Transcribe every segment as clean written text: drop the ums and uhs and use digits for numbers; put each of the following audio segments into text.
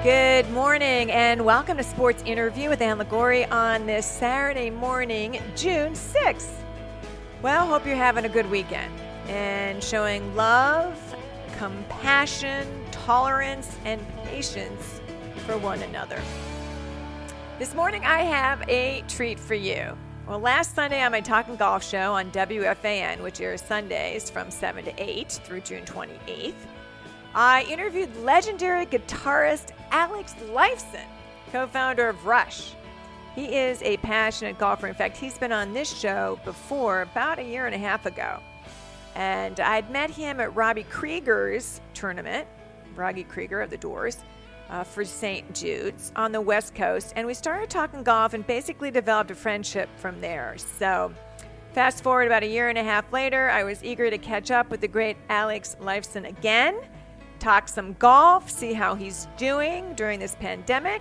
Good morning and welcome to Sports Interview with Ann Liguori on this Saturday morning, June 6th. Well, hope you're having a good weekend and showing love, compassion, tolerance, and patience for one another. This morning I have a treat for you. Well, last Sunday on my Talkin' Golf show on WFAN, which airs Sundays from 7 to 8 through June 28th, I interviewed legendary guitarist Alex Lifeson, co-founder of Rush. He is a passionate golfer. In fact, he's been on this show before about a year and a half ago. And I'd met him at Robbie Krieger's tournament, Robbie Krieger of the Doors, for St. Jude's on the West Coast. And we started talking golf and basically developed a friendship from there. So fast forward about a year and a half later, I was eager to catch up with the great Alex Lifeson again, talk some golf, see how he's doing during this pandemic.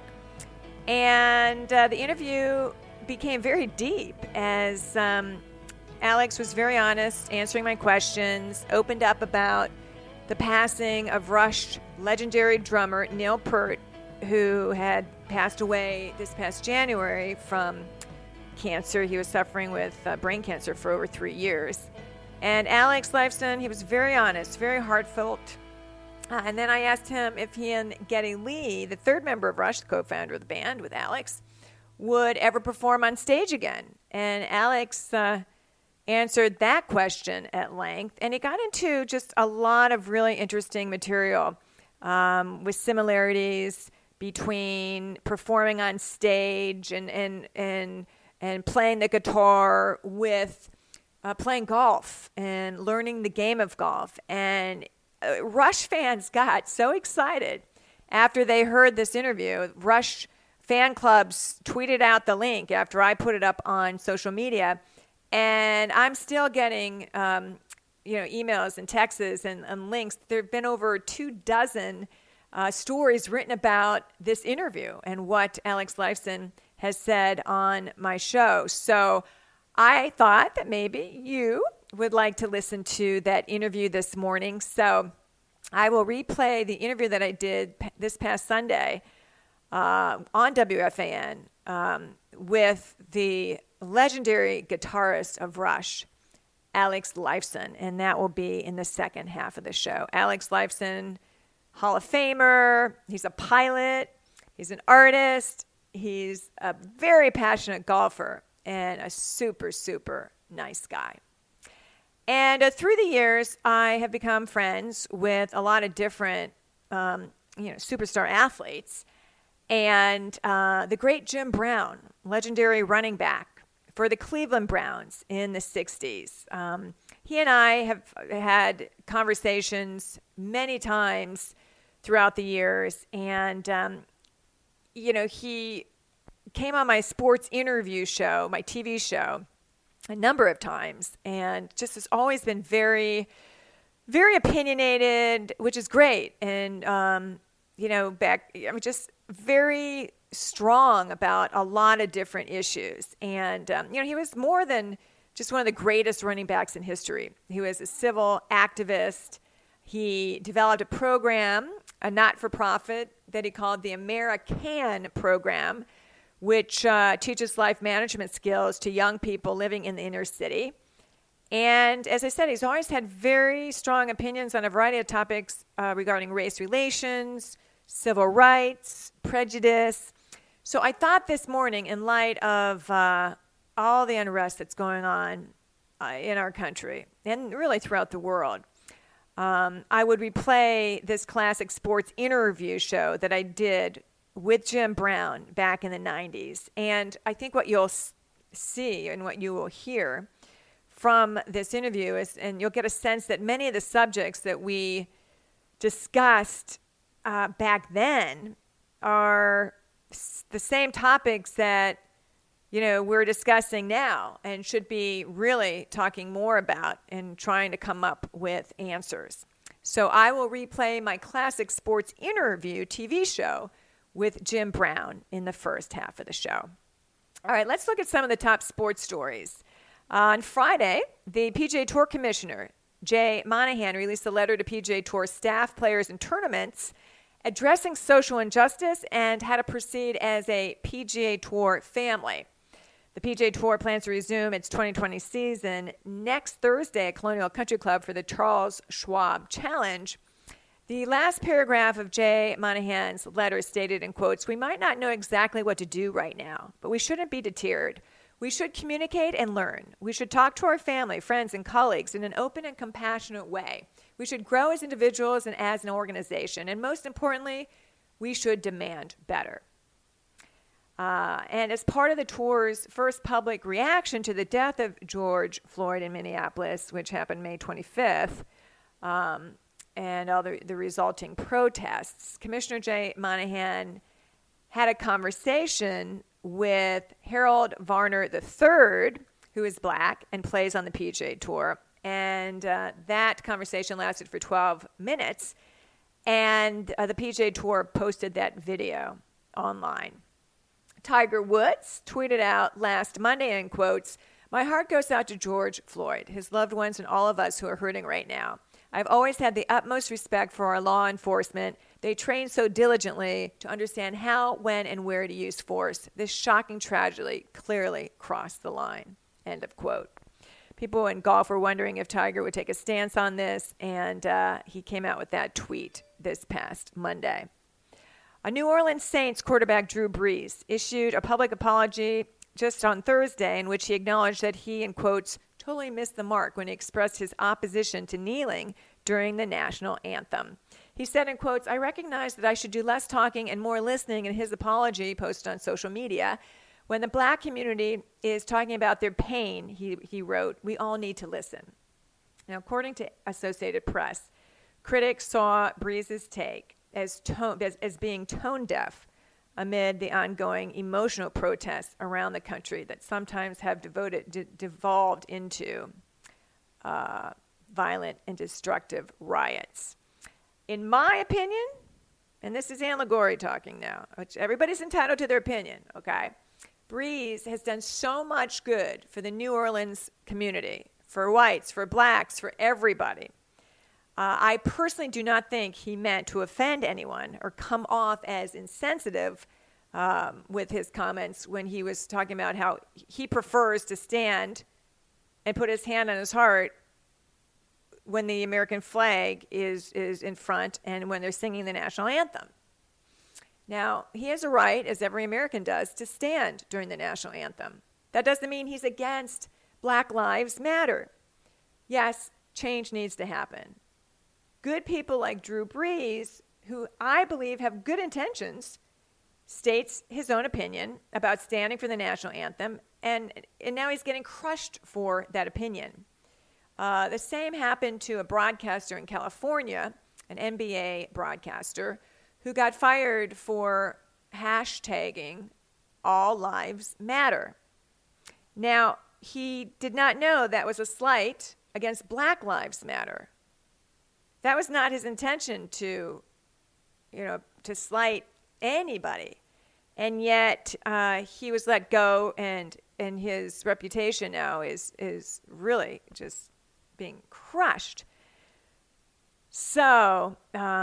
And the interview became very deep as Alex was very honest, answering my questions, opened up about the passing of Rush legendary drummer Neil Peart, who had passed away this past January from cancer. He was suffering with brain cancer for over 3 years. And Alex Lifeson, he was very honest, very heartfelt. And then I asked him if he and Geddy Lee, the third member of Rush, the co-founder of the band with Alex, would ever perform on stage again. And Alex answered that question at length. And he got into just a lot of really interesting material with similarities between performing on stage and playing the guitar with playing golf and learning the game of golf. And Rush fans got so excited after they heard this interview. Rush fan clubs tweeted out the link after I put it up on social media, and I'm still getting emails and texts and links. There have been over 24 stories written about this interview and what Alex Lifeson has said on my show. So I thought that maybe you would like to listen to that interview this morning. So I will replay the interview that I did this past Sunday on WFAN with the legendary guitarist of Rush, Alex Lifeson, and that will be in the second half of the show. Alex Lifeson, Hall of Famer. He's a pilot. He's an artist. He's a very passionate golfer and a super, super nice guy. And through the years, I have become friends with a lot of different, superstar athletes. And the great Jim Brown, legendary running back for the Cleveland Browns in the 60s. He and I have had conversations many times throughout the years. And, he came on my sports interview show, my TV show, a number of times, and just has always been very, very opinionated, which is great. And, just very strong about a lot of different issues. And, he was more than just one of the greatest running backs in history. He was a civil activist. He developed a program, a not-for-profit, that he called the American Program, which teaches life management skills to young people living in the inner city. And as I said, he's always had very strong opinions on a variety of topics regarding race relations, civil rights, prejudice. So I thought this morning, in light of all the unrest that's going on in our country and really throughout the world, I would replay this classic sports interview show that I did with Jim Brown back in the 90s. And I think what you'll see and what you will hear from this interview is, and you'll get a sense that many of the subjects that we discussed back then are the same topics that, we're discussing now and should be really talking more about and trying to come up with answers. So I will replay my classic sports interview TV show with Jim Brown in the first half of the show. All right, let's look at some of the top sports stories. On Friday, the PGA Tour Commissioner, Jay Monahan, released a letter to PGA Tour staff, players, and tournaments addressing social injustice and how to proceed as a PGA Tour family. The PGA Tour plans to resume its 2020 season next Thursday at Colonial Country Club for the Charles Schwab Challenge. The last paragraph of Jay Monahan's letter stated in quotes, "We might not know exactly what to do right now, but we shouldn't be deterred. We should communicate and learn. We should talk to our family, friends, and colleagues in an open and compassionate way. We should grow as individuals and as an organization. And most importantly, we should demand better." And as part of the tour's first public reaction to the death of George Floyd in Minneapolis, which happened May 25th, and all the resulting protests, Commissioner Jay Monahan had a conversation with Harold Varner III, who is black and plays on the PGA Tour. And that conversation lasted for 12 minutes. And the PGA Tour posted that video online. Tiger Woods tweeted out last Monday in quotes, "My heart goes out to George Floyd, his loved ones, and all of us who are hurting right now. I've always had the utmost respect for our law enforcement. They train so diligently to understand how, when, and where to use force. This shocking tragedy clearly crossed the line." End of quote. People in golf were wondering if Tiger would take a stance on this, and he came out with that tweet this past Monday. A New Orleans Saints quarterback, Drew Brees, issued a public apology just on Thursday in which he acknowledged that he, in quotes, totally missed the mark when he expressed his opposition to kneeling during the national anthem. He said, in quotes, "I recognize that I should do less talking and more listening," in his apology posted on social media. "When the black community is talking about their pain," he wrote, "we all need to listen." Now, according to Associated Press, critics saw Brees' take as being tone deaf amid the ongoing emotional protests around the country that sometimes have devolved into violent and destructive riots. In my opinion, and this is Ann Liguori talking now, which everybody's entitled to their opinion, okay? Brees has done so much good for the New Orleans community, for whites, for blacks, for everybody. I personally do not think he meant to offend anyone or come off as insensitive with his comments when he was talking about how he prefers to stand and put his hand on his heart when the American flag is in front and when they're singing the national anthem. Now, he has a right, as every American does, to stand during the national anthem. That doesn't mean he's against Black Lives Matter. Yes, change needs to happen. Good people like Drew Brees, who I believe have good intentions, states his own opinion about standing for the national anthem, and now he's getting crushed for that opinion. The same happened to a broadcaster in California, an NBA broadcaster, who got fired for hashtagging All Lives Matter. Now, he did not know that was a slight against Black Lives Matter. That was not his intention to slight anybody. And yet he was let go, and his reputation now is really just being crushed. So,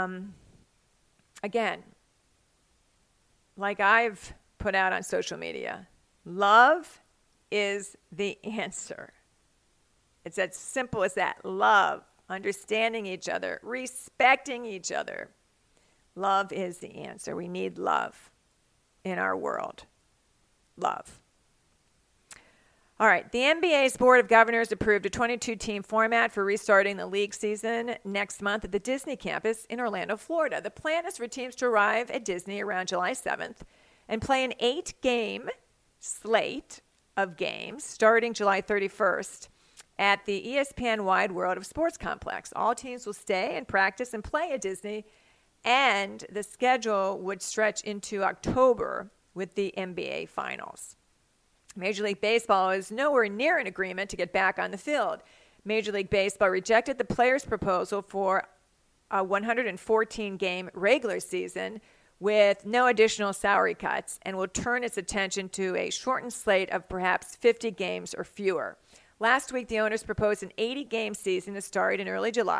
again, like I've put out on social media, love is the answer. It's as simple as that. Love. Understanding each other, respecting each other. Love is the answer. We need love in our world. Love. All right. The NBA's Board of Governors approved a 22-team format for restarting the league season next month at the Disney campus in Orlando, Florida. The plan is for teams to arrive at Disney around July 7th and play an 8-game slate of games starting July 31st. At the ESPN Wide World of Sports Complex. All teams will stay and practice and play at Disney, and the schedule would stretch into October with the NBA Finals. Major League Baseball is nowhere near an agreement to get back on the field. Major League Baseball rejected the players' proposal for a 114-game regular season with no additional salary cuts and will turn its attention to a shortened slate of perhaps 50 games or fewer. Last week, the owners proposed an 80-game season to start in early July.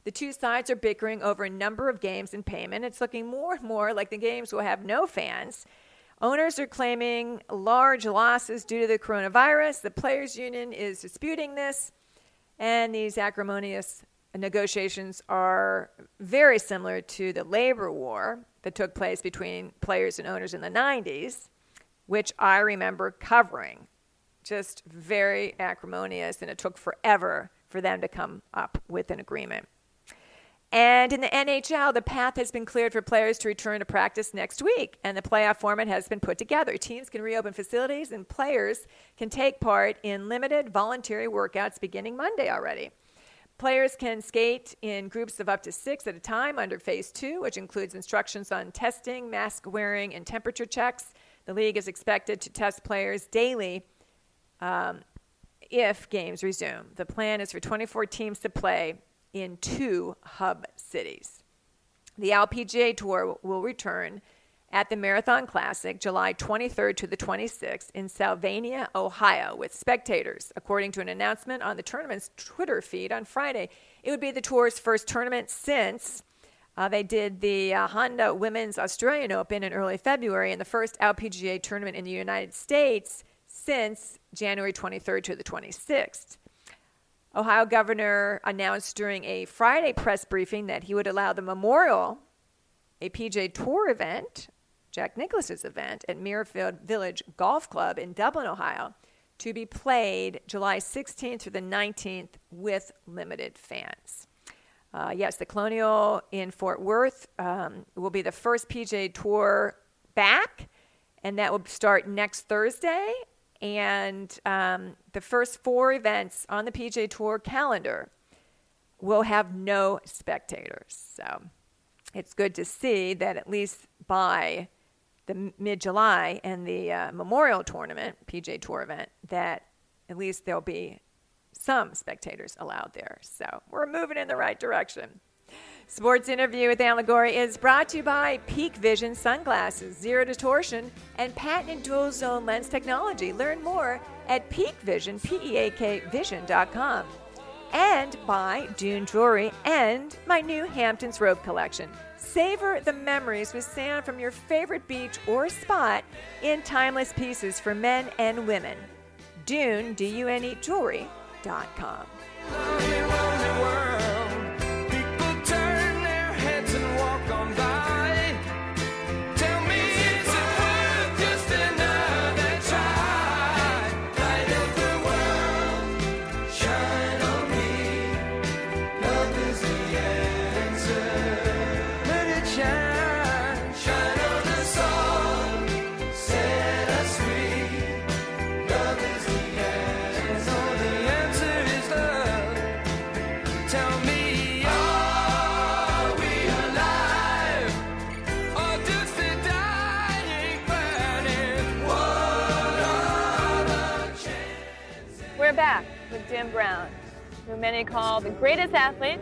The two sides are bickering over a number of games and payment. It's looking more and more like the games will have no fans. Owners are claiming large losses due to the coronavirus. The players' union is disputing this, and these acrimonious negotiations are very similar to the labor war that took place between players and owners in the 90s, which I remember covering. Just very acrimonious, and it took forever for them to come up with an agreement. And in the NHL, the path has been cleared for players to return to practice next week, and the playoff format has been put together. Teams can reopen facilities, and players can take part in limited voluntary workouts beginning Monday already. Players can skate in groups of up to 6 at a time under Phase 2, which includes instructions on testing, mask wearing, and temperature checks. The league is expected to test players daily if games resume. The plan is for 24 teams to play in 2 hub cities. The LPGA Tour will return at the Marathon Classic July 23rd to the 26th in Sylvania, Ohio, with spectators, according to an announcement on the tournament's Twitter feed on Friday. It would be the tour's first tournament since they did the Honda Women's Australian Open in early February, and the first LPGA tournament in the United States since January 23rd to the 26th. Ohio governor announced during a Friday press briefing that he would allow the Memorial, a PGA Tour event, Jack Nicklaus's event at Muirfield Village Golf Club in Dublin, Ohio, to be played July 16th through the 19th with limited fans. Yes, the Colonial in Fort Worth will be the first PGA Tour back, and that will start next Thursday. And the first 4 events on the PGA Tour calendar will have no spectators. So it's good to see that at least by the mid-July and the Memorial Tournament, PGA Tour event, that at least there'll be some spectators allowed there. So we're moving in the right direction. Sports Interview with Ann Liguori is brought to you by Peak Vision Sunglasses, Zero Distortion, and patented dual zone lens technology. Learn more at peakvision, peakvision.com. And by Dune Jewelry and my new Hamptons Rope Collection. Savor the memories with sand from your favorite beach or spot in timeless pieces for men and women. Dune, D-U-N-E, jewelry.com. Back with Jim Brown, who many call the greatest athlete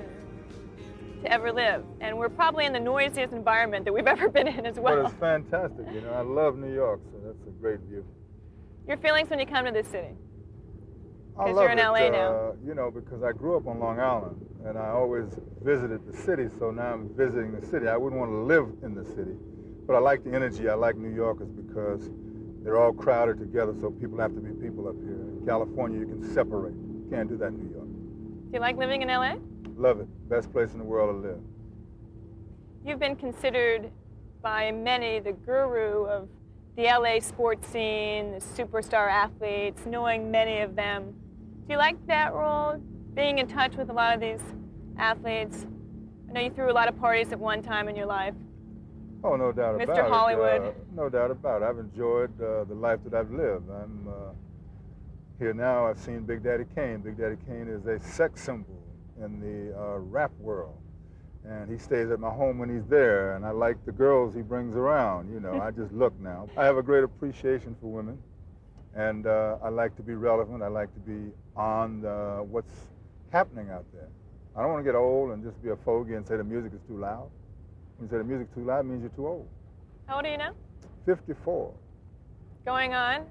to ever live. And we're probably in the noisiest environment that we've ever been in as well. But it's fantastic. You know, I love New York, so that's a great view. Your feelings when you come to this city? Because you're in LA now. You know, because I grew up on Long Island, and I always visited the city, so now I'm visiting the city. I wouldn't want to live in the city, but I like the energy. I like New Yorkers because they're all crowded together, so people have to be people up here. In California, you can separate. You can't do that in New York. Do you like living in LA? Love it. Best place in the world to live. You've been considered by many the guru of the LA sports scene, the superstar athletes, knowing many of them. Do you like that role, being in touch with a lot of these athletes? I know you threw a lot of parties at one time in your life. Oh, no doubt about it. Mr. Hollywood. No doubt about it. I've enjoyed the life that I've lived. I'm here now. I've seen Big Daddy Kane. Big Daddy Kane is a sex symbol in the rap world. And he stays at my home when he's there. And I like the girls he brings around. You know, I just look now. I have a great appreciation for women. And I like to be relevant. I like to be on what's happening out there. I don't want to get old and just be a fogey and say the music is too loud. When you say the music's too loud, it means you're too old. How old are you now? 54. Going on?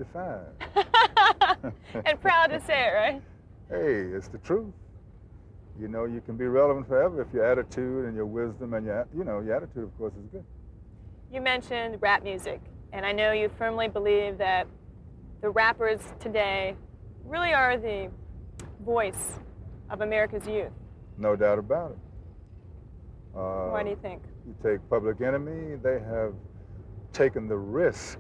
55. And proud to say it, right? Hey, it's the truth. You know, you can be relevant forever if your attitude and your wisdom and your attitude, of course, is good. You mentioned rap music, and I know you firmly believe that the rappers today really are the voice of America's youth. No doubt about it. Why do you think? You take Public Enemy, they have taken the risk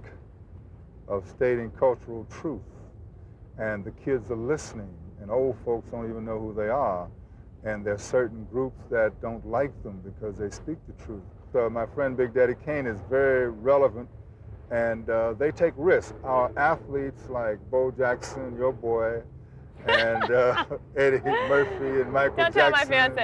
of stating cultural truth, and the kids are listening, and old folks don't even know who they are, and there's certain groups that don't like them because they speak the truth. So my friend Big Daddy Kane is very relevant, and they take risks. Our athletes like Bo Jackson, your boy, and Eddie Murphy and Michael Jackson. Don't tell my fiance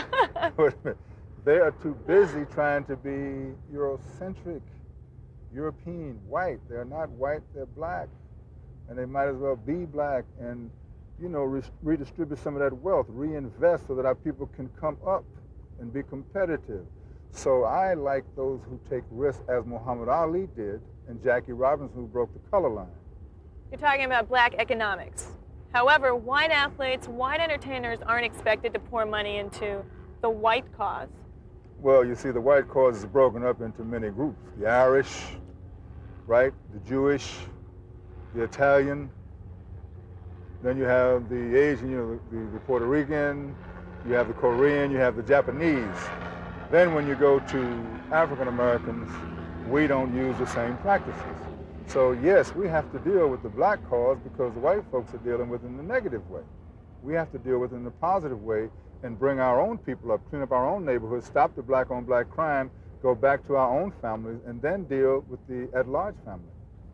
that. They are too busy trying to be Eurocentric, European, white. They're not white, they're black. And they might as well be black and, you know, redistribute some of that wealth, reinvest so that our people can come up and be competitive. So I like those who take risks, as Muhammad Ali did and Jackie Robinson, who broke the color line. You're talking about black economics. However, white athletes, white entertainers aren't expected to pour money into the white cause. Well, you see, the white cause is broken up into many groups. The Irish, right? The Jewish, the Italian. Then you have the Asian, you know, the Puerto Rican. You have the Korean, you have the Japanese. Then when you go to African Americans, we don't use the same practices. So yes, we have to deal with the black cause because the white folks are dealing with it in the negative way. We have to deal with it in the positive way and bring our own people up, clean up our own neighborhoods, stop the black-on-black crime, go back to our own families, and then deal with the at-large family.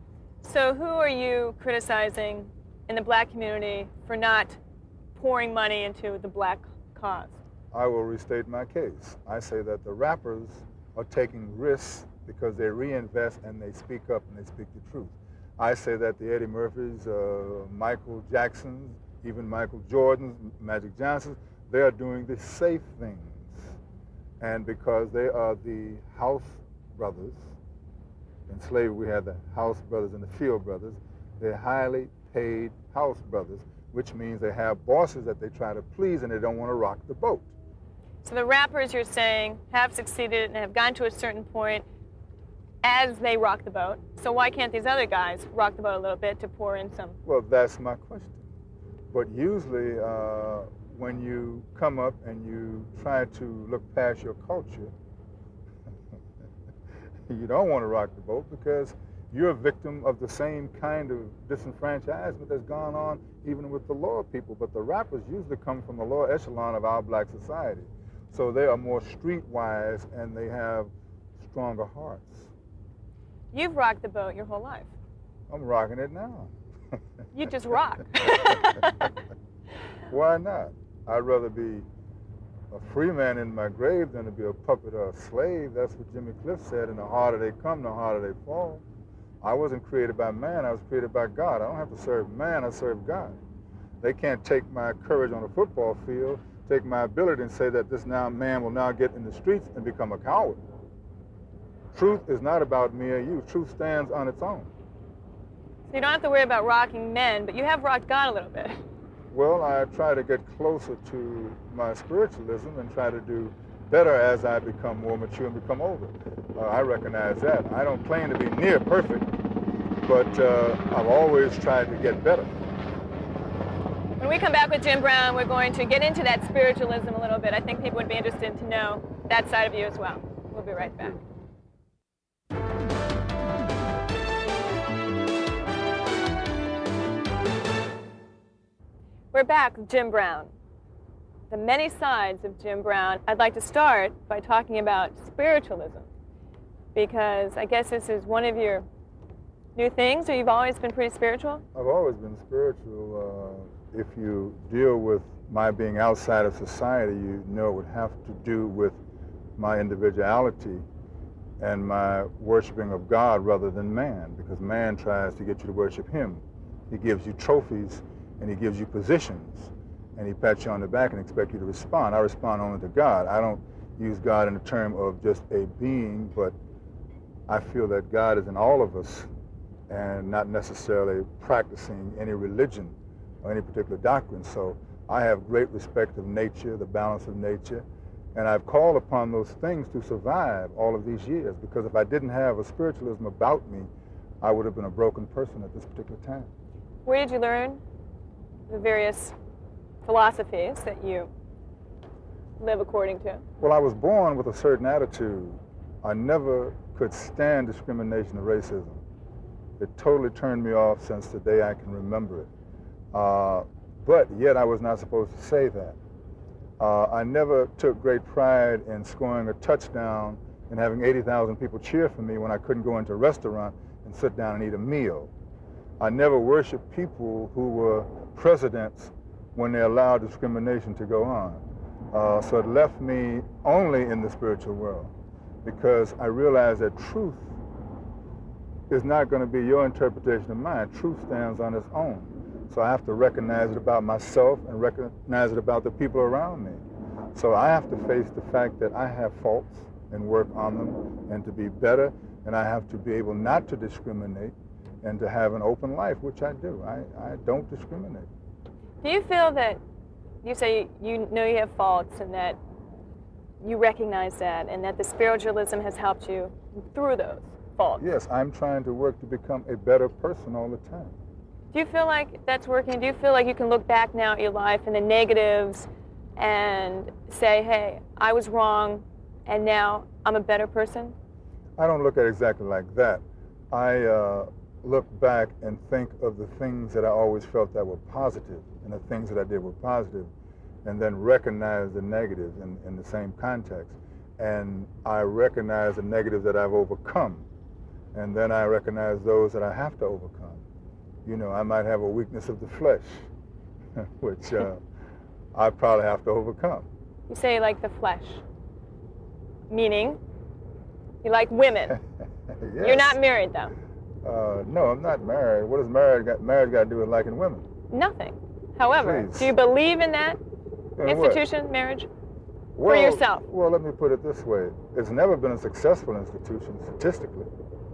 So who are you criticizing in the black community for not pouring money into the black cause? I will restate my case. I say that the rappers are taking risks because they reinvest and they speak up and they speak the truth. I say that the Eddie Murphys, Michael Jacksons, even Michael Jordans, Magic Johnsons, they are doing the safe things. And because they are the house brothers, in slavery we had the house brothers and the field brothers, they're highly paid house brothers, which means they have bosses that they try to please and they don't want to rock the boat. So the rappers, you're saying, have succeeded and have gotten to a certain point as they rock the boat. So why can't these other guys rock the boat a little bit to pour in some? Well, that's my question. But usually when you come up and you try to look past your culture, you don't want to rock the boat because you're a victim of the same kind of disenfranchisement that's gone on even with the lower people. But the rappers usually come from the lower echelon of our black society. So they are more streetwise and they have stronger hearts. You've rocked the boat your whole life. I'm rocking it now. You just rock. Why not? I'd rather be a free man in my grave than to be a puppet or a slave. That's what Jimmy Cliff said, and the harder they come, the harder they fall. I wasn't created by man, I was created by God. I don't have to serve man, I serve God. They can't take my courage on a football field, take my ability and say that this now man will now get in the streets and become a coward. Truth is not about me or you. Truth stands on its own. So you don't have to worry about rocking men, but you have rocked God a little bit. Well, I try to get closer to my spiritualism and try to do better as I become more mature and become older. I recognize that. I don't claim to be near perfect, but I've always tried to get better. When we come back with Jim Brown, we're going to get into that spiritualism a little bit. I think people would be interested to know that side of you as well. We'll be right back. We're back with Jim Brown. The many sides of Jim Brown. I'd like to start by talking about spiritualism, because I guess this is one of your new things, or you've always been pretty spiritual? I've always been spiritual. If you deal with my being outside of society, you know it would have to do with my individuality and my worshiping of God rather than man, because man tries to get you to worship him. He gives you trophies and he gives you positions and he pats you on the back and expects you to respond. I respond only to God. I don't use God in the term of just a being, but I feel that God is in all of us and not necessarily practicing any religion or any particular doctrine. So I have great respect of nature, the balance of nature, and I've called upon those things to survive all of these years, because if I didn't have a spiritualism about me, I would have been a broken person at this particular time. Where did you learn the various philosophies that you live according to? Well, I was born with a certain attitude. I never could stand discrimination or racism. It totally turned me off since the day I can remember it. But yet I was not supposed to say that. I never took great pride in scoring a touchdown and having 80,000 people cheer for me when I couldn't go into a restaurant and sit down and eat a meal. I never worshiped people who were presidents when they allowed discrimination to go on. So it left me only in the spiritual world, because I realized that truth is not going to be your interpretation of mine. Truth stands on its own. So I have to recognize it about myself and recognize it about the people around me. So I have to face the fact that I have faults and work on them and to be better, and I have to be able not to discriminate and to have an open life, which I do. I don't discriminate. Do you feel that, you say you know you have faults and that you recognize that, and that the spiritualism has helped you through those faults? Yes, I'm trying to work to become a better person all the time. Do you feel like that's working? Do you feel like you can look back now at your life and the negatives and say, hey, I was wrong and now I'm a better person? I don't look at it exactly like that. I look back and think of the things that I always felt that were positive and the things that I did were positive, and then recognize the negatives in the same context. And I recognize the negatives that I've overcome, and then I recognize those that I have to overcome. You know, I might have a weakness of the flesh, which I probably have to overcome. You say like the flesh, meaning you like women. Yes. You're not married though. No, I'm not married. What does marriage got to do with liking women? Nothing. However, Please. do you believe in that institution, marriage, for yourself? Well, let me put it this way. It's never been a successful institution statistically.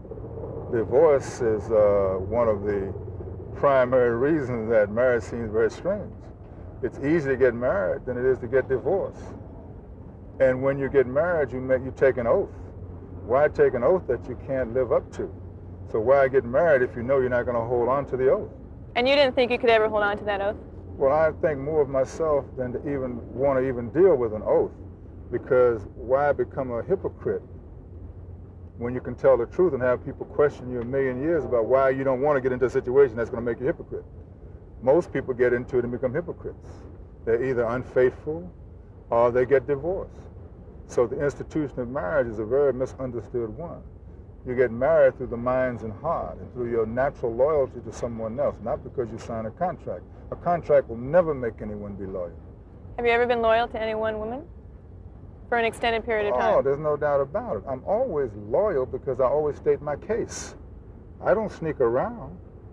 Divorce is one of the primary reasons that marriage seems very strange. It's easier to get married than it is to get divorced. And when you get married, you take an oath. Why take an oath that you can't live up to? So why get married if you know you're not going to hold on to the oath? And you didn't think you could ever hold on to that oath? Well, I think more of myself than to even want to even deal with an oath, because why become a hypocrite when you can tell the truth and have people question you a million years about why you don't want to get into a situation that's going to make you a hypocrite? Most people get into it and become hypocrites. They're either unfaithful or they get divorced. So the institution of marriage is a very misunderstood one. You get married through the minds and heart and through your natural loyalty to someone else, not because you sign a contract. A contract will never make anyone be loyal. Have you ever been loyal to any one woman for an extended period of time? Oh, there's no doubt about it. I'm always loyal because I always state my case. I don't sneak around.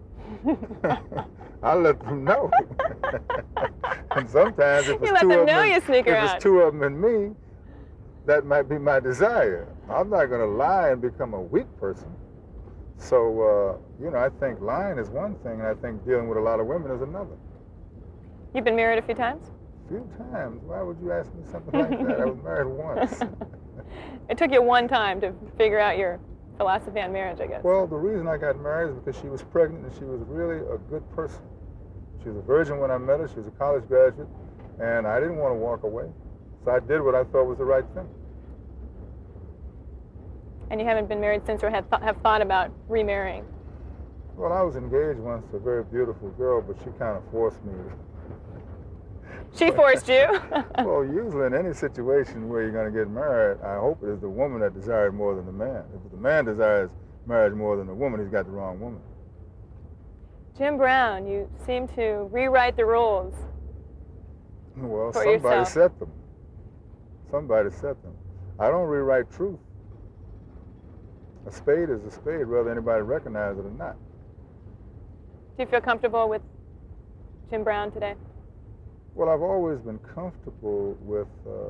I let them know. And sometimes if it's two of them and me, that might be my desire. I'm not going to lie and become a weak person. So, I think lying is one thing, and I think dealing with a lot of women is another. You've been married a few times? A few times. Why would you ask me something like that? I was married once. It took you one time to figure out your philosophy on marriage, I guess. Well, the reason I got married is because she was pregnant and she was really a good person. She was a virgin when I met her. She was a college graduate, and I didn't want to walk away. So I did what I thought was the right thing. And you haven't been married since, or have thought about remarrying? Well, I was engaged once to a very beautiful girl, but she kind of forced me. She forced you? Well, usually in any situation where you're going to get married, I hope it is the woman that desires more than the man. If the man desires marriage more than the woman, he's got the wrong woman. Jim Brown, you seem to rewrite the rules. Well, for somebody yourself. set them. Somebody set them. I don't rewrite truth. A spade is a spade, whether anybody recognizes it or not. Do you feel comfortable with Jim Brown today? Well, I've always been comfortable with,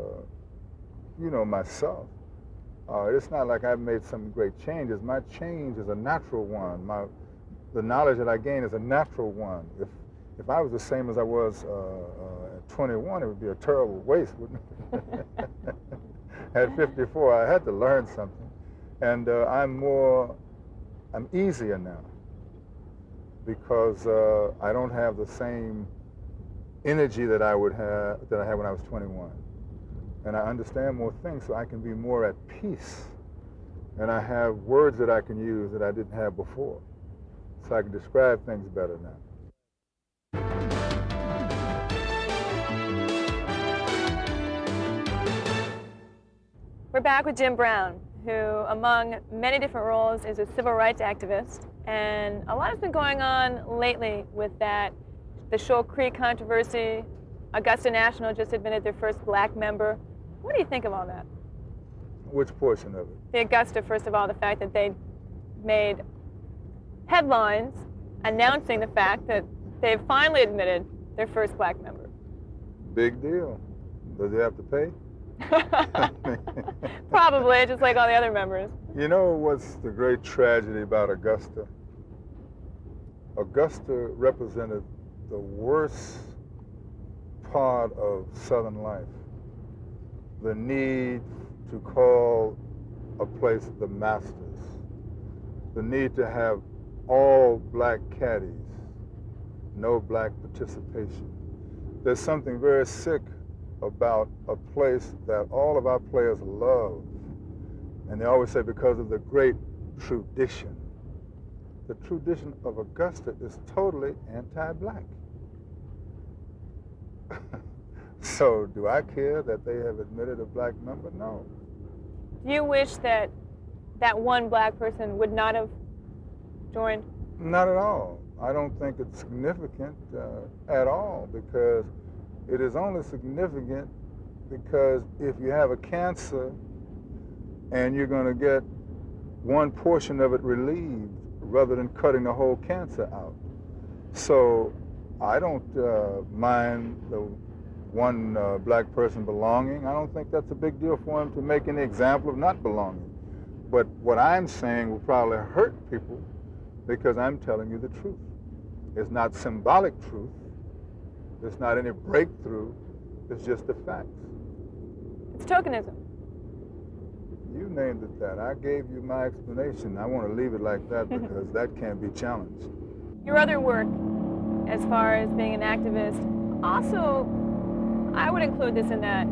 myself. It's not like I've made some great changes. My change is a natural one. The knowledge that I gain is a natural one. If I was the same as I was at 21, it would be a terrible waste, wouldn't it? At 54, I had to learn something. And I'm easier now because I don't have the same energy that I had when I was 21. And I understand more things, so I can be more at peace. And I have words that I can use that I didn't have before. So I can describe things better now. We're back with Jim Brown, who, among many different roles, is a civil rights activist. And a lot has been going on lately with that. The Shoal Creek controversy, Augusta National just admitted their first black member. What do you think of all that? Which portion of it? The Augusta, first of all, the fact that they made headlines announcing the fact that they've finally admitted their first black member. Big deal. Does he have to pay? Probably, just like all the other members. You know what's the great tragedy about Augusta? Augusta represented the worst part of Southern life. The need to call a place the Masters. The need to have all black caddies, no black participation. There's something very sick about a place that all of our players love. And they always say because of the great tradition. The tradition of Augusta is totally anti-black. So do I care that they have admitted a black member? No. Do you wish that that one black person would not have joined? Not at all. I don't think it's significant at all, because it is only significant because if you have a cancer and you're going to get one portion of it relieved rather than cutting the whole cancer out. So I don't mind the one black person belonging. I don't think that's a big deal for him to make any example of not belonging. But what I'm saying will probably hurt people because I'm telling you the truth. It's not symbolic truth. It's not any breakthrough. It's just the facts. It's tokenism. You named it that. I gave you my explanation. I want to leave it like that because that can't be challenged. Your other work, as far as being an activist, also, I would include this in that,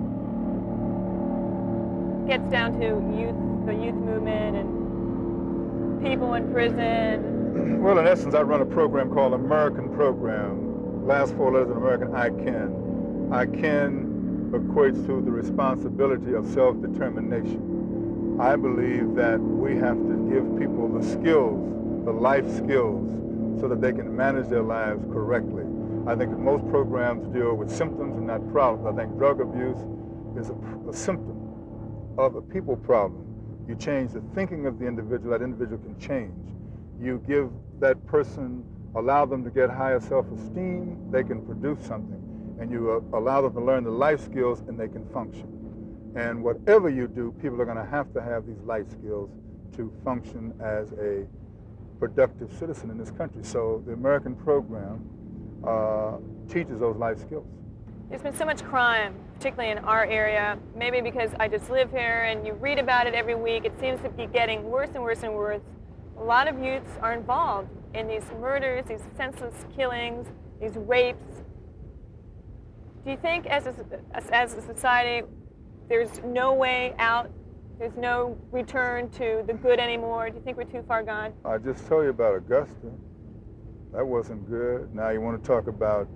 gets down to the youth movement and people in prison. Well, in essence, I run a program called American Program. Last four letters of American, I can. I can equates to the responsibility of self-determination. I believe that we have to give people the skills, the life skills, so that they can manage their lives correctly. I think that most programs deal with symptoms and not problems. I think drug abuse is a symptom of a people problem. You change the thinking of the individual, that individual can change. You give that person, allow them to get higher self-esteem, they can produce something. And you allow them to learn the life skills and they can function. And whatever you do, people are going to have these life skills to function as a productive citizen in this country. So the American Program teaches those life skills. There's been so much crime, particularly in our area, maybe because I just live here and you read about it every week. It seems to be getting worse and worse and worse. A lot of youths are involved in these murders, these senseless killings, these rapes. Do you think as a society there's no way out? There's no return to the good anymore? Do you think we're too far gone? I just told you about Augusta. That wasn't good. Now you want to talk about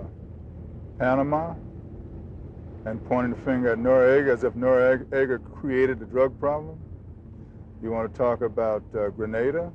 Panama and pointing the finger at Noriega as if Noriega created the drug problem? You want to talk about Grenada?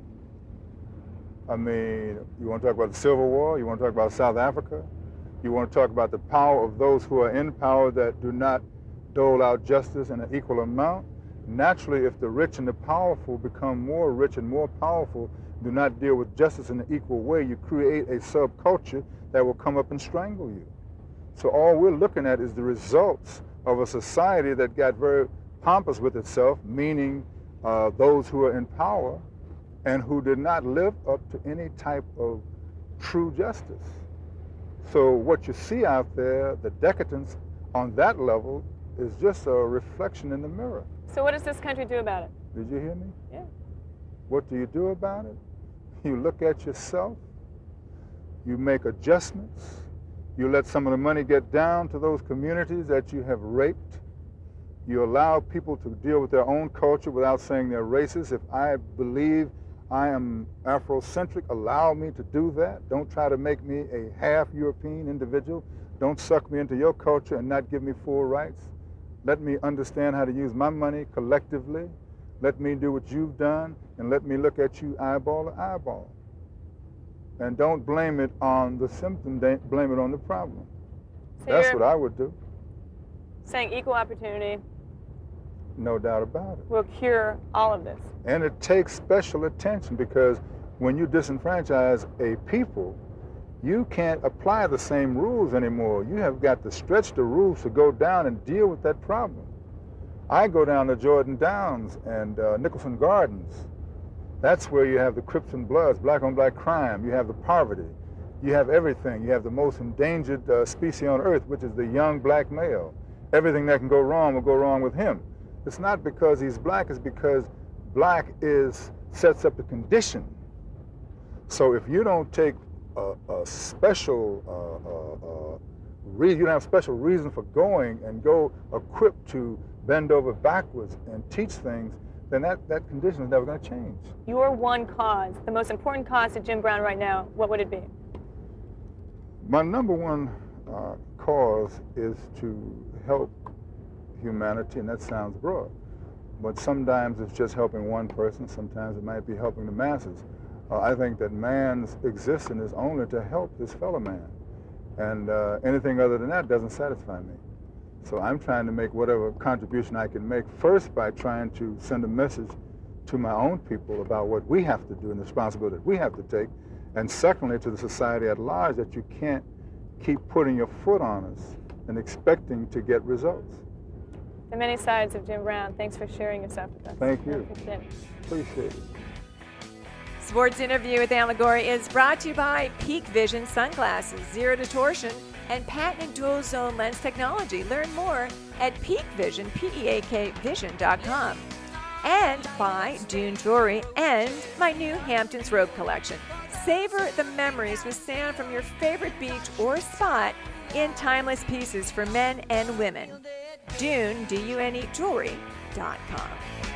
I mean, you want to talk about the Civil War? You want to talk about South Africa? You want to talk about the power of those who are in power that do not dole out justice in an equal amount? Naturally, if the rich and the powerful become more rich and more powerful, do not deal with justice in an equal way, you create a subculture that will come up and strangle you. So all we're looking at is the results of a society that got very pompous with itself, meaning those who are in power and who did not live up to any type of true justice. So what you see out there, the decadence on that level, is just a reflection in the mirror. So what does this country do about it? Did you hear me? Yeah. What do you do about it? You look at yourself, you make adjustments, you let some of the money get down to those communities that you have raped. You allow people to deal with their own culture without saying they're racist. If I believe I am Afrocentric, allow me to do that. Don't try to make me a half European individual. Don't suck me into your culture and not give me full rights. Let me understand how to use my money collectively. Let me do what you've done, and let me look at you eyeball to eyeball. And don't blame it on the symptom, blame it on the problem. So that's what I would do. Saying equal opportunity. No doubt about it. Will cure all of this. And it takes special attention, because when you disenfranchise a people, you can't apply the same rules anymore. You have got to stretch the rules to go down and deal with that problem. I go down to Jordan Downs and Nicholson Gardens. That's where you have the Crips and Bloods, black on black crime. You have the poverty. You have everything. You have the most endangered species on earth, which is the young black male. Everything that can go wrong will go wrong with him. It's not because he's black, it's because black sets up the condition. So if you don't take a special reason, you don't have a special reason for going and go equipped to bend over backwards and teach things, then that condition is never going to change. Your one cause, the most important cause to Jim Brown right now, what would it be? My number one cause is to help humanity, and that sounds broad. But sometimes it's just helping one person, sometimes it might be helping the masses. I think that man's existence is only to help his fellow man. And anything other than that doesn't satisfy me. So I'm trying to make whatever contribution I can make, first by trying to send a message to my own people about what we have to do and the responsibility that we have to take, and secondly to the society at large, that you can't keep putting your foot on us and expecting to get results. The many sides of Jim Brown. Thanks for sharing yourself with us. Thank you. Appreciate it. Sports Interview with Ann Liguori is brought to you by Peak Vision Sunglasses, Zero Distortion, and patented dual zone lens technology. Learn more at peakvision, peakvision.com. And by Dune Jewelry and my new Hamptons Robe collection. Savor the memories with sand from your favorite beach or spot in timeless pieces for men and women. Dune, D-U-N-E, jewelry.com.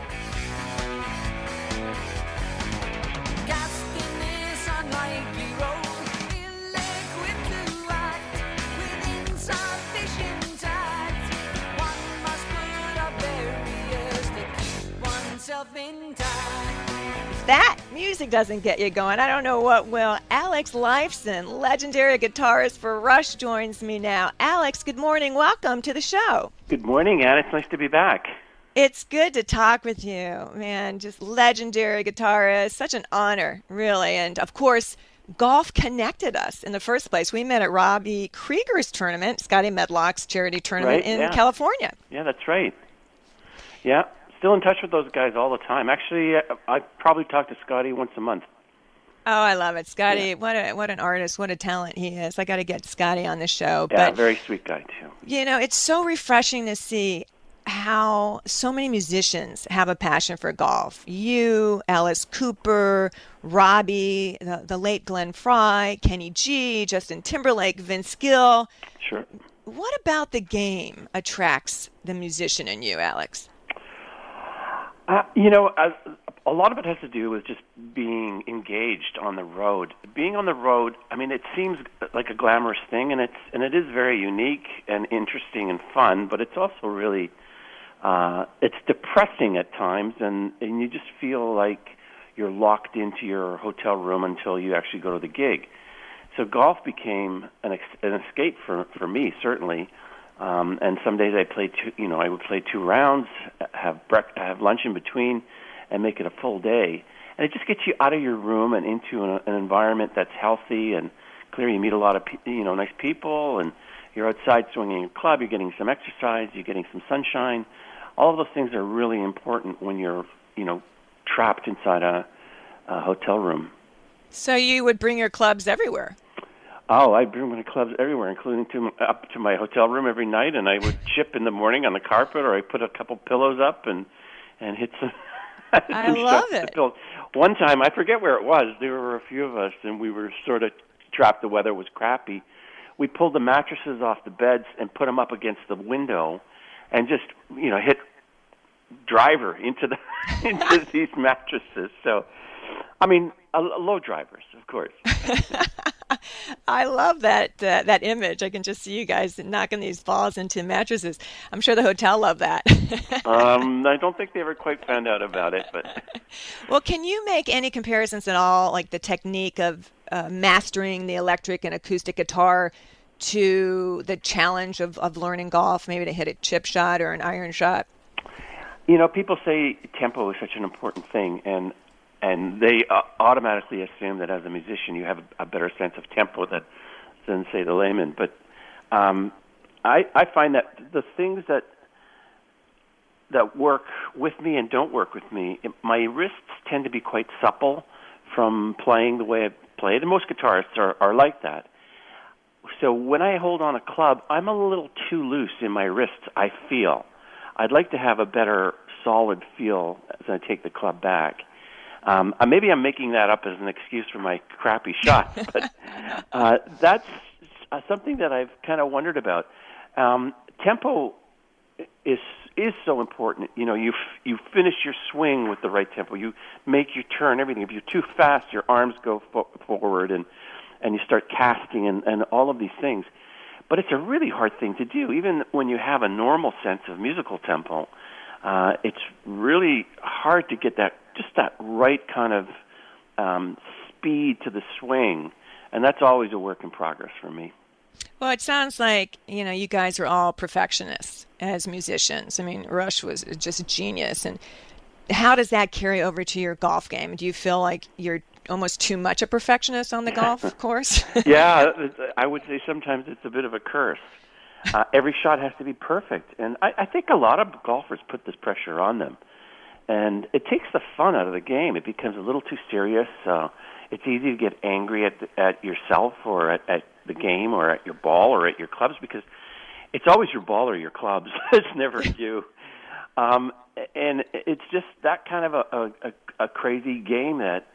If that music doesn't get you going, I don't know what will. Alex Lifeson, legendary guitarist for Rush, joins me now. Alex, good morning. Welcome to the show. Good morning, Ann. It's nice to be back. It's good to talk with you, man. Just legendary guitarist. Such an honor, really. And, of course, golf connected us in the first place. We met at Robbie Krieger's tournament, Scotty Medlock's charity tournament in California. Yeah, that's right. Yeah. Still in touch with those guys all the time. Actually, I probably talk to Scotty once a month. Oh, I love it. Scotty, what an artist, what a talent he is. I got to get Scotty on the show. Yeah, very sweet guy, too. You know, it's so refreshing to see how so many musicians have a passion for golf. You, Alice Cooper, Robbie, the late Glenn Frey, Kenny G, Justin Timberlake, Vince Gill. Sure. What about the game attracts the musician in you, Alex? A lot of it has to do with just being engaged on the road. Being on the road, I mean, it seems like a glamorous thing, and it is very unique and interesting and fun, but it's also really, it's depressing at times, and you just feel like you're locked into your hotel room until you actually go to the gig. So golf became an escape for me, certainly. And some days I would play 2 rounds, have lunch in between, and make it a full day. And it just gets you out of your room and into an environment that's healthy and clear. You meet a lot of nice people, and you're outside swinging a club. You're getting some exercise. You're getting some sunshine. All of those things are really important when you're trapped inside a hotel room. So you would bring your clubs everywhere? Oh, I bring my clubs everywhere, including up to my hotel room every night, and I would chip in the morning on the carpet, or I put a couple pillows up and hit some. I love it. One time, I forget where it was. There were a few of us, and we were sort of trapped. The weather was crappy. We pulled the mattresses off the beds and put them up against the window, and just hit driver into these mattresses. So, I mean, low drivers, of course. I love that image. I can just see you guys knocking these balls into mattresses. I'm sure the hotel loved that. I don't think they ever quite found out about it, but. Well, can you make any comparisons at all, like the technique of mastering the electric and acoustic guitar to the challenge of learning golf, maybe to hit a chip shot or an iron shot? People say tempo is such an important thing, and they automatically assume that as a musician you have a better sense of tempo than say, the layman. But I find that the things that work with me and don't work with me, my wrists tend to be quite supple from playing the way I played, and most guitarists are like that. So when I hold on a club, I'm a little too loose in my wrists, I feel. I'd like to have a better solid feel as I take the club back. Maybe I'm making that up as an excuse for my crappy shot, but that's something that I've kind of wondered about. Tempo is so important. You finish your swing with the right tempo. You make your turn, everything. If you're too fast, your arms go forward, and you start casting and all of these things. But it's a really hard thing to do, even when you have a normal sense of musical tempo. It's really hard to get that right kind of speed to the swing, and that's always a work in progress for me. Well, it sounds like, you guys are all perfectionists as musicians. I mean, Rush was just a genius. And how does that carry over to your golf game? Do you feel like you're almost too much a perfectionist on the golf course? Yeah, I would say sometimes it's a bit of a curse. Every shot has to be perfect. And I think a lot of golfers put this pressure on them. And it takes the fun out of the game. It becomes a little too serious. It's easy to get angry at yourself or at the game or at your ball or at your clubs, because it's always your ball or your clubs. It's never you. And it's just that kind of a crazy game that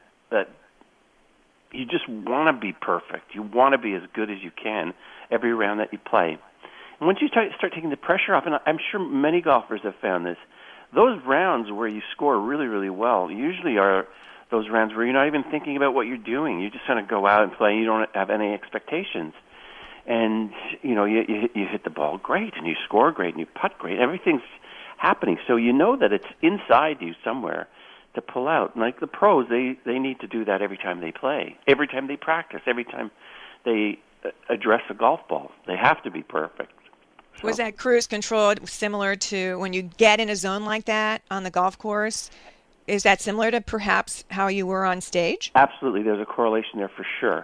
you just want to be perfect. You want to be as good as you can every round that you play. And once you start taking the pressure off, and I'm sure many golfers have found this, those rounds where you score really, really well usually are those rounds where you're not even thinking about what you're doing. You just kind of go out and play. You don't have any expectations. And, you hit the ball great, and you score great, and you putt great. Everything's happening. So you know that it's inside you somewhere to pull out. And like the pros, they need to do that every time they play, every time they practice, every time they address a golf ball. They have to be perfect. So. Was that cruise control similar to when you get in a zone like that on the golf course? Is that similar to perhaps how you were on stage? Absolutely. There's a correlation there for sure.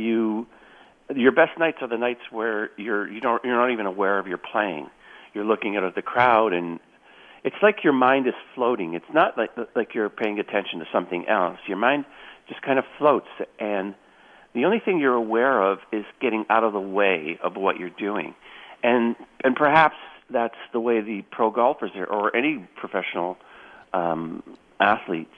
Your best nights are the nights where you're not even aware of your playing. You're looking at the crowd, and it's like your mind is floating. It's not like you're paying attention to something else. Your mind just kind of floats, and the only thing you're aware of is getting out of the way of what you're doing. And perhaps that's the way the pro golfers or any professional athlete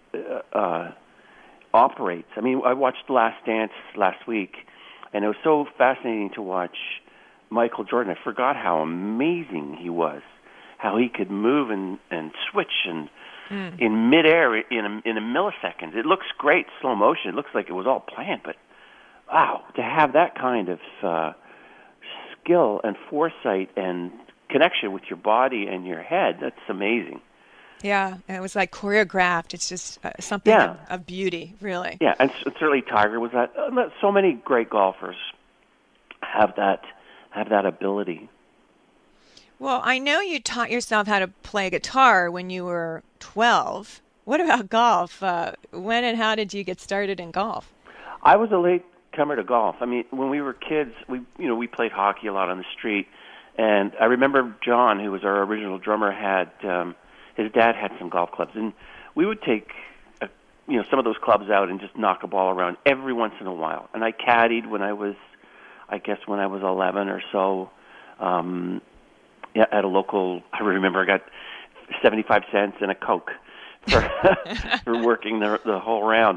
operates. I mean, I watched The Last Dance last week, and it was so fascinating to watch Michael Jordan. I forgot how amazing he was, how he could move and switch and in midair in a millisecond. It looks great, slow motion. It looks like it was all planned, but wow, to have that kind of skill and foresight and connection with your body and your head, that's amazing. Yeah, it was like choreographed. It's just something of beauty, really. Yeah, and certainly Tiger was that. So many great golfers have that ability. Well, I know you taught yourself how to play guitar when you were 12. What about golf? When and how did you get started in golf? I was a late comer to golf. I mean, when we were kids, we played hockey a lot on the street, and I remember John, who was our original drummer, had his dad had some golf clubs, and we would take some of those clubs out and just knock a ball around every once in a while. And I caddied when I was I guess when I was 11 or so, at a local, I remember I got 75 cents and a Coke for, for working the whole round.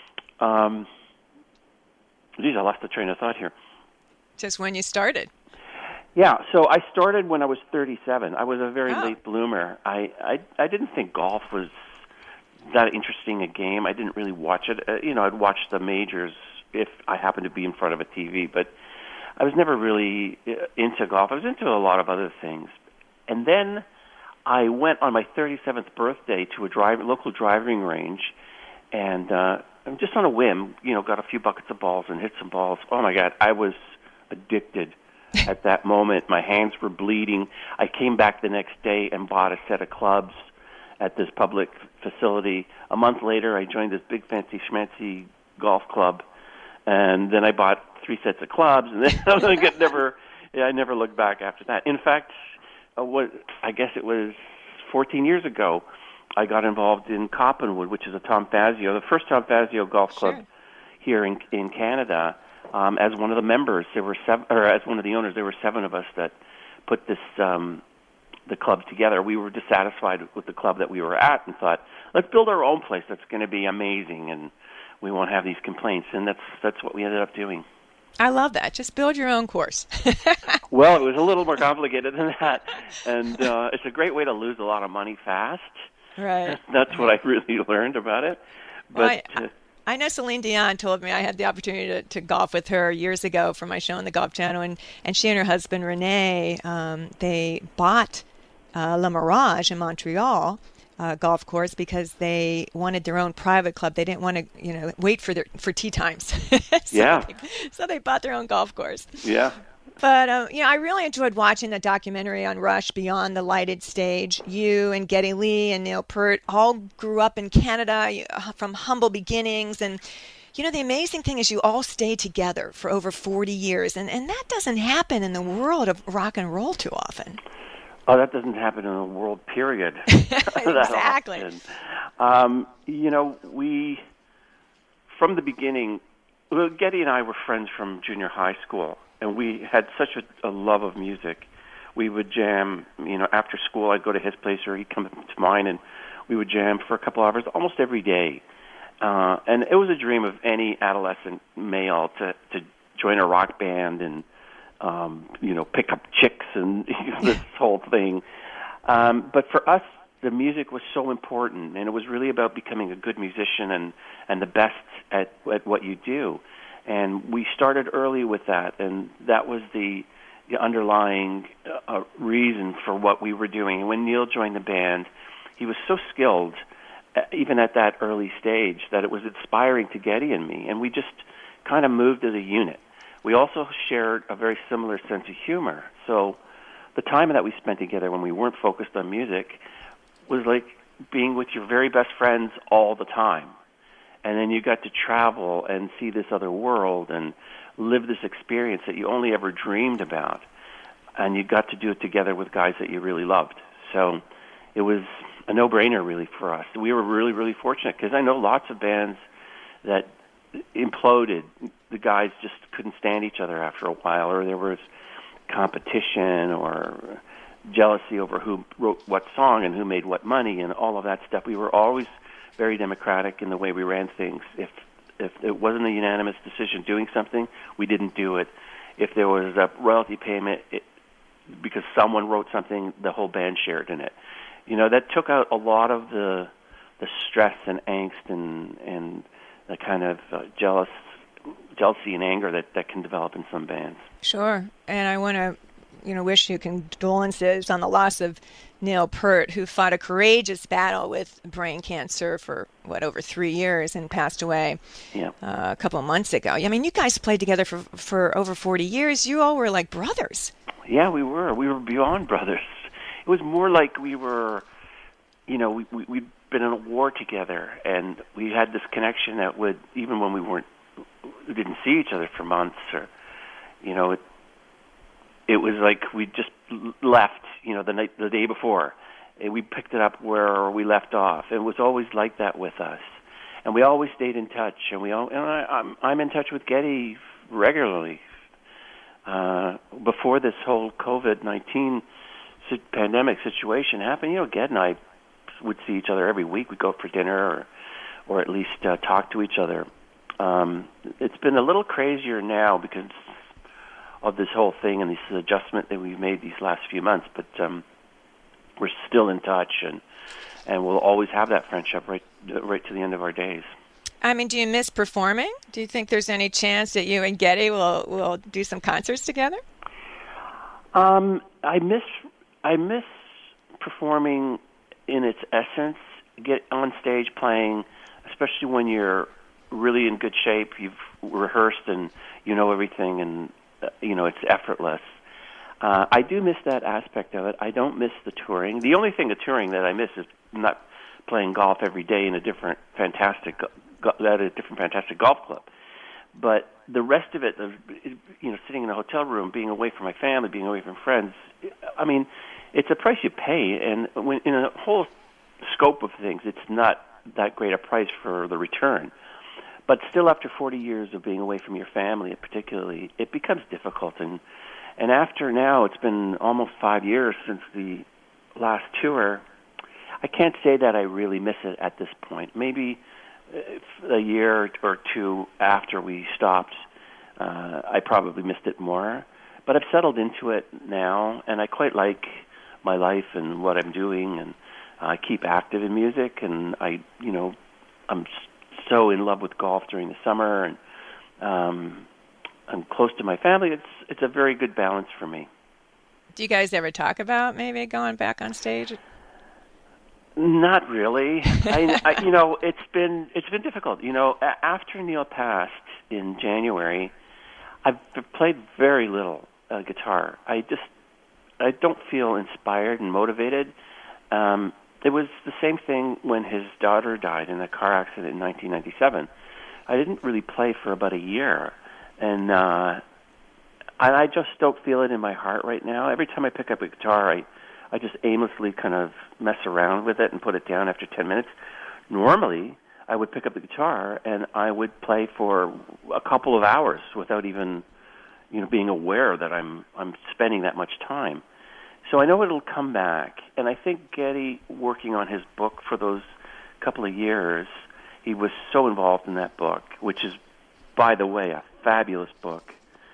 Geez, I lost the train of thought here. Just when you started. Yeah, so I started when I was 37. I was a very late bloomer. I didn't think golf was that interesting a game. I didn't really watch it. I'd watch the majors if I happened to be in front of a TV, but I was never really into golf. I was into a lot of other things. And then I went on my 37th birthday to a local driving range, and just on a whim, got a few buckets of balls and hit some balls. Oh, my God, I was addicted at that moment. My hands were bleeding. I came back the next day and bought a set of clubs at this public facility. A month later, I joined this big fancy schmancy golf club, and then I bought 3 sets of clubs, and then I never looked back after that. In fact, I guess it was 14 years ago, I got involved in Coppenwood, which is a Tom Fazio, the first Tom Fazio golf club here in Canada. As one of the members, there were as one of the owners, there were 7 of us that put this the club together. We were dissatisfied with the club that we were at and thought, let's build our own place that's going to be amazing and we won't have these complaints. And that's what we ended up doing. I love that. Just build your own course. Well, it was a little more complicated than that. And it's a great way to lose a lot of money fast. Right. That's what I really learned about it. But I know Celine Dion told me. I had the opportunity to golf with her years ago for my show on the Golf Channel, and she and her husband Renee, they bought Le Mirage in Montreal golf course because they wanted their own private club. They didn't want to, wait for tee times. So they bought their own golf course. Yeah. But, I really enjoyed watching the documentary on Rush, Beyond the Lighted Stage. You and Geddy Lee and Neil Peart all grew up in Canada from humble beginnings. And, the amazing thing is you all stayed together for over 40 years. And that doesn't happen in the world of rock and roll too often. Oh, that doesn't happen in the world, period. Exactly. We, from the beginning, Geddy and I were friends from junior high school. And we had such a love of music. We would jam, after school I'd go to his place or he'd come to mine and we would jam for a couple hours almost every day. And it was a dream of any adolescent male to join a rock band and, pick up chicks and this whole thing. But for us, the music was so important and it was really about becoming a good musician and the best at what you do. And we started early with that, and that was the underlying reason for what we were doing. And when Neil joined the band, he was so skilled, even at that early stage, that it was inspiring to Geddy and me, and we just kind of moved as a unit. We also shared a very similar sense of humor. So the time that we spent together when we weren't focused on music was like being with your very best friends all the time. And then you got to travel and see this other world and live this experience that you only ever dreamed about. And you got to do it together with guys that you really loved. So it was a no-brainer, really, for us. We were really, really fortunate because I know lots of bands that imploded. The guys just couldn't stand each other after a while, or there was competition or jealousy over who wrote what song and who made what money and all of that stuff. We were always very democratic in the way we ran things. If it wasn't a unanimous decision doing something, we didn't do it. If there was a royalty payment because someone wrote something, the whole band shared in it. That took out a lot of the stress and angst and the kind of jealousy and anger that can develop in some bands. Sure. And I want to wish you condolences on the loss of Neil Peart, who fought a courageous battle with brain cancer for, over 3 years and passed away a couple of months ago. I mean, you guys played together for over 40 years. You all were like brothers. Yeah, we were. We were beyond brothers. It was more like we were, we'd been in a war together, and we had this connection that would, even when we didn't see each other for months, or, it was like we just left, the day before. And we picked it up where we left off. It was always like that with us. And we always stayed in touch. And I'm in touch with Geddy regularly. before this whole COVID-19 pandemic situation happened, Ged and I would see each other every week. We'd go out for dinner or at least talk to each other. It's been a little crazier now because of this whole thing and this adjustment that we've made these last few months, but we're still in touch, and we'll always have that friendship right to the end of our days. I mean, do you miss performing? Do you think there's any chance that you and Geddy will do some concerts together? I miss performing in its essence. Get on stage playing, especially when you're really in good shape. You've rehearsed and you know everything, and it's effortless. I do miss that aspect of it. I don't miss the touring. The only thing of touring that I miss is not playing golf every day in a different fantastic golf club. But the rest of it, sitting in a hotel room, being away from my family, being away from friends, I mean, it's a price you pay. And when in a whole scope of things, it's not that great a price for the return. But still, after 40 years of being away from your family, particularly, it becomes difficult. And after now, it's been almost 5 years since the last tour. I can't say that I really miss it at this point. Maybe a year or two after we stopped, I probably missed it more. But I've settled into it now, and I quite like my life and what I'm doing, and I keep active in music, and I'm so in love with golf during the summer, and I'm close to my family. It's a very good balance for me. Do you guys ever talk about maybe going back on stage? Not really. It's been difficult. After Neil passed in January, I've played very little guitar. I don't feel inspired and motivated. It was the same thing when his daughter died in a car accident in 1997. I didn't really play for about a year, and I just don't feel it in my heart right now. Every time I pick up a guitar, I just aimlessly kind of mess around with it and put it down after 10 minutes. Normally, I would pick up the guitar and I would play for a couple of hours without even, being aware that I'm spending that much time. So I know it'll come back, and I think Geddy, working on his book for those couple of years, he was so involved in that book, which is, by the way, a fabulous book.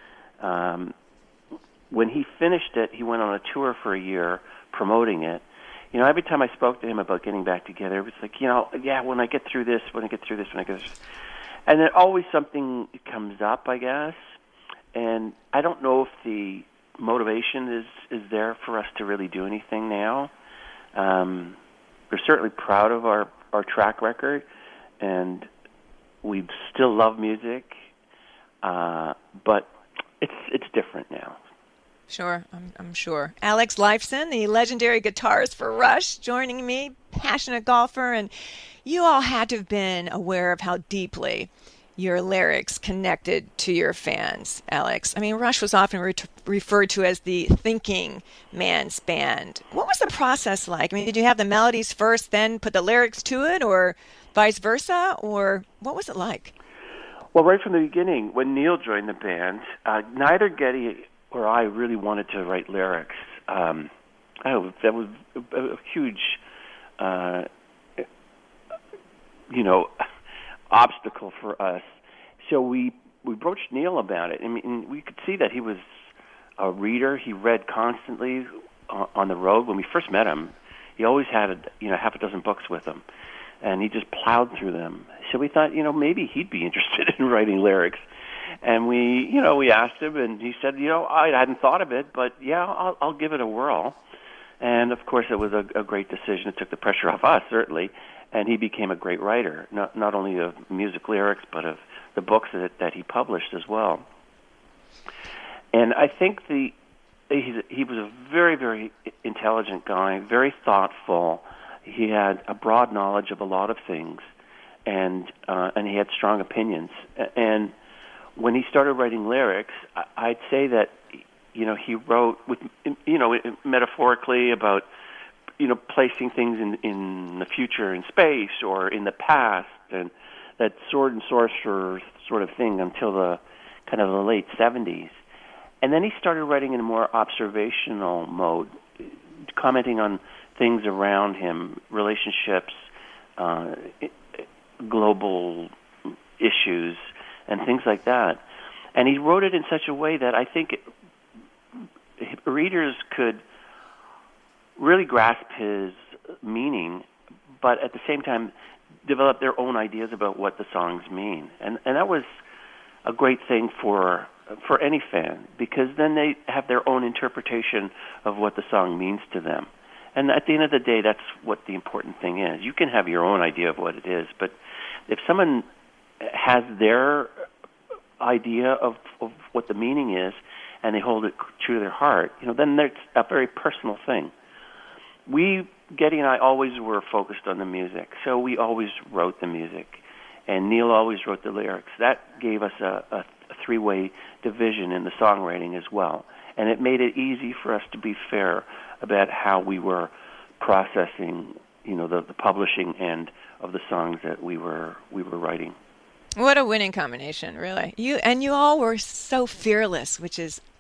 When he finished it, he went on a tour for a year promoting it. Every time I spoke to him about getting back together, it was like, when I get through this, and then always something comes up, I guess. And I don't know if the motivation is there for us to really do anything now. We're certainly proud of our track record, and we still love music, but it's different now. Sure, I'm sure. Alex Lifeson, the legendary guitarist for Rush, joining me, passionate golfer, and you all had to have been aware of how deeply your lyrics connected to your fans, Alex. I mean, Rush was often referred to as the thinking man's band. What was the process like? I mean, did you have the melodies first, then put the lyrics to it, or vice versa, or what was it like? Well, right from the beginning, when Neil joined the band, neither Geddy or I really wanted to write lyrics. That was a huge, obstacle for us. So we approached Neil about it. I mean, we could see that he was a reader. He read constantly on the road. When we first met him, he always had half a dozen books with him, and he just plowed through them. So we thought, maybe he'd be interested in writing lyrics. And we asked him, and he said, I hadn't thought of it, but yeah, I'll give it a whirl. And of course, it was a great decision. It took the pressure off us, certainly, and he became a great writer, not only of music lyrics, but of the books that he published as well. And I think he was a very, very intelligent guy, very thoughtful. He had a broad knowledge of a lot of things, and he had strong opinions. And when he started writing lyrics, I'd say that he wrote with metaphorically about placing things in the future in space or in the past, and that sword and sorcerer sort of thing until the kind of the late 70s. And then he started writing in a more observational mode, commenting on things around him, relationships, global issues, and things like that. And he wrote it in such a way that I think readers could really grasp his meaning, but at the same time develop their own ideas about what the songs mean. And that was a great thing for any fan, because then they have their own interpretation of what the song means to them. And at the end of the day, that's what the important thing is. You can have your own idea of what it is, but if someone has their idea of what the meaning is and they hold it true to their heart, then it's a very personal thing. Geddy and I always were focused on the music, so we always wrote the music, and Neil always wrote the lyrics. That gave us a three-way division in the songwriting as well, and it made it easy for us to be fair about how we were processing, the publishing end of the songs that we were writing. What a winning combination, really. You all were so fearless, which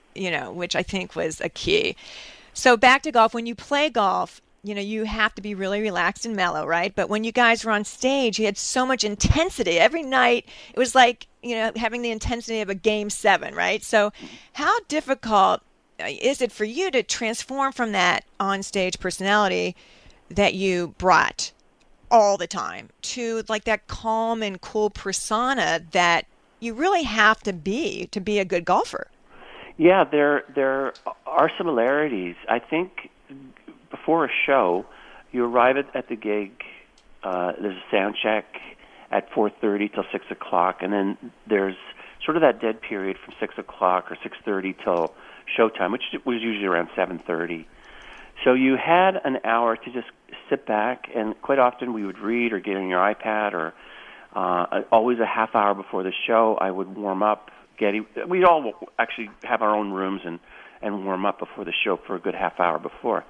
I think was a key. So back to golf. When you play golf, you have to be really relaxed and mellow, right? But when you guys were on stage, you had so much intensity. Every night, it was like, having the intensity of a Game 7, right? So how difficult is it for you to transform from that on-stage personality that you brought all the time to like that calm and cool persona that you really have to be a good golfer? Yeah, there are similarities. I think before a show, you arrive at the gig, there's a sound check at 4:30 till 6 o'clock, and then there's sort of that dead period from 6 o'clock or 6:30 till showtime, which was usually around 7:30. So you had an hour to just sit back, and quite often we would read or get on your iPad, or always a half hour before the show I would warm up. We'd all actually have our own rooms and warm up before the show for a good half hour before.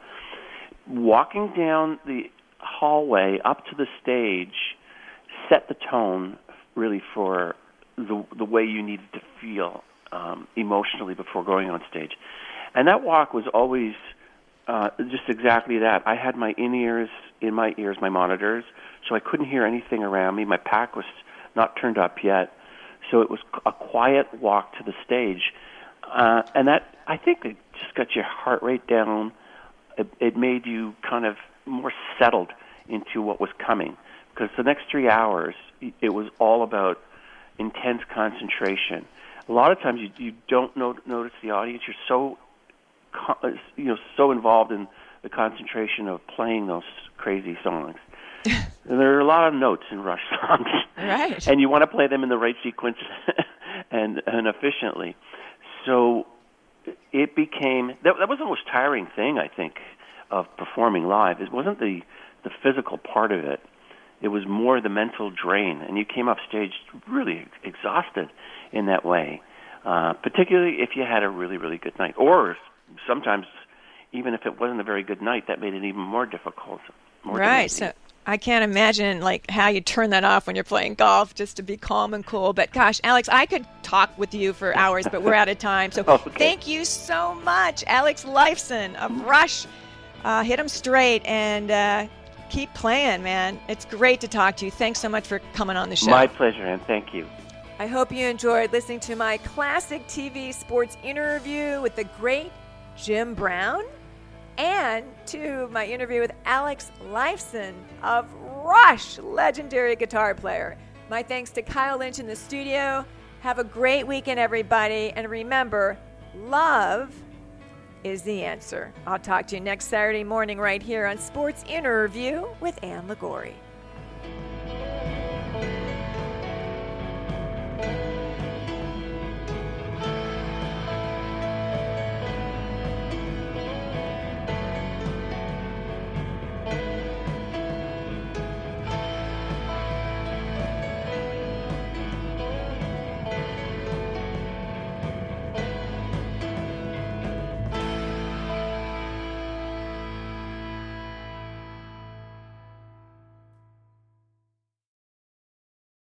Walking down the hallway up to the stage set the tone really for the way you needed to feel emotionally before going on stage. And that walk was always just exactly that. I had my in-ears in my ears, my monitors, so I couldn't hear anything around me. My pack was not turned up yet, so it was a quiet walk to the stage. And that, I think, it just got your heart rate down. It made you kind of more settled into what was coming, because the next 3 hours, it was all about intense concentration. A lot of times you don't notice the audience. You're so involved in the concentration of playing those crazy songs. And there are a lot of notes in Rush songs, right? And you want to play them in the right sequence and efficiently. So it became that was the most tiring thing, I think, of performing live. It wasn't the physical part of it. It was more the mental drain, and you came off stage really exhausted in that way, particularly if you had a really, really good night. Or sometimes, even if it wasn't a very good night, that made it even more difficult. Right, so I can't imagine how you turn that off when you're playing golf, just to be calm and cool. But gosh, Alex, I could talk with you for hours, but we're out of time. So Thank you so much, Alex Lifeson of Rush. Hit them straight and keep playing, man. It's great to talk to you. Thanks so much for coming on the show. My pleasure, and thank you. I hope you enjoyed listening to my classic TV sports interview with the great Jim Brown, and to my interview with Alex Lifeson of Rush, legendary guitar player. My thanks to Kyle Lynch in the studio. Have a great weekend, everybody. And remember, love is the answer. I'll talk to you next Saturday morning right here on Sports Interview with Ann Liguori.